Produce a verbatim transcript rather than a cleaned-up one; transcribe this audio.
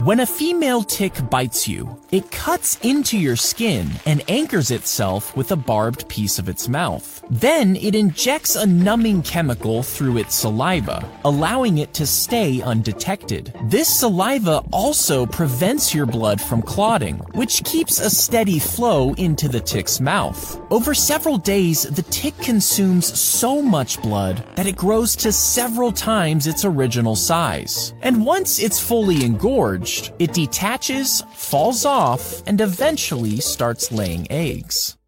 When a female tick bites you, it cuts into your skin and anchors itself with a barbed piece of its mouth. Then it injects a numbing chemical through its saliva, allowing it to stay undetected. This saliva also prevents your blood from clotting, which keeps a steady flow into the tick's mouth. Over several days, the tick consumes so much blood that it grows to several times its original size. And once it's fully engorged, it detaches, falls off, and eventually starts laying eggs.